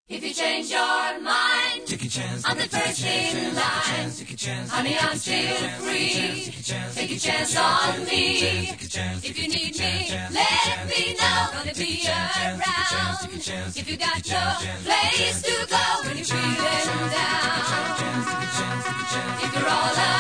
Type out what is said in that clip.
If you change your mind, take a chance. I'm the first in line. Honey, I'm still free. Take a chance on me. If you need me, let me know. Gonna be around. If you got no place to go when you're feeling down. If you're all alone.